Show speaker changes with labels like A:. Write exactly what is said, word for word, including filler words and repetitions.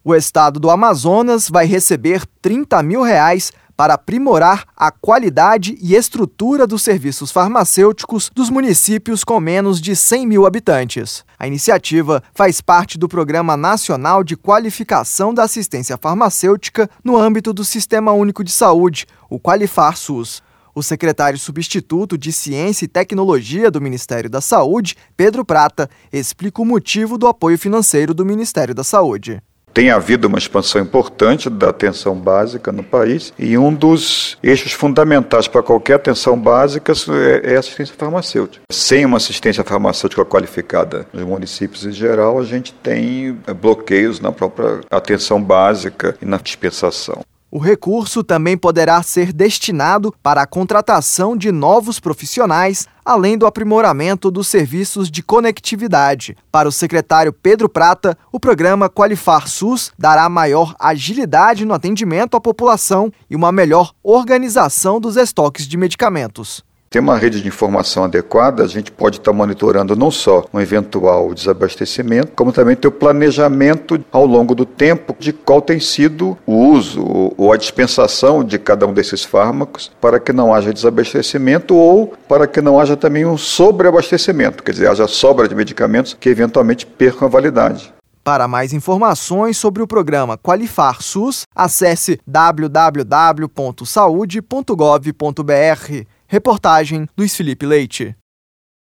A: O estado do Amazonas vai receber trinta mil reais para aprimorar a qualidade e estrutura dos serviços farmacêuticos dos municípios com menos de cem mil habitantes. A iniciativa faz parte do Programa Nacional de Qualificação da Assistência Farmacêutica no âmbito do Sistema Único de Saúde, o Qualifar SUS. O secretário substituto de Ciência e Tecnologia do Ministério da Saúde, Pedro Prata, explica o motivo do apoio financeiro do Ministério da Saúde.
B: Tem havido uma expansão importante da atenção básica no país e um dos eixos fundamentais para qualquer atenção básica é a assistência farmacêutica. Sem uma assistência farmacêutica qualificada nos municípios em geral, a gente tem bloqueios na própria atenção básica e na dispensação.
A: O recurso também poderá ser destinado para a contratação de novos profissionais, além do aprimoramento dos serviços de conectividade. Para o secretário Pedro Prata, o programa Qualifar SUS dará maior agilidade no atendimento à população e uma melhor organização dos estoques de medicamentos.
B: Tem uma rede de informação adequada, a gente pode estar monitorando não só um eventual desabastecimento, como também ter o planejamento ao longo do tempo de qual tem sido o uso ou a dispensação de cada um desses fármacos para que não haja desabastecimento ou para que não haja também um sobreabastecimento, quer dizer, haja sobra de medicamentos que eventualmente percam a validade.
A: Para mais informações sobre o programa Qualifar SUS, acesse w w w ponto saude ponto gov ponto b r. Reportagem Luiz Felipe Leite.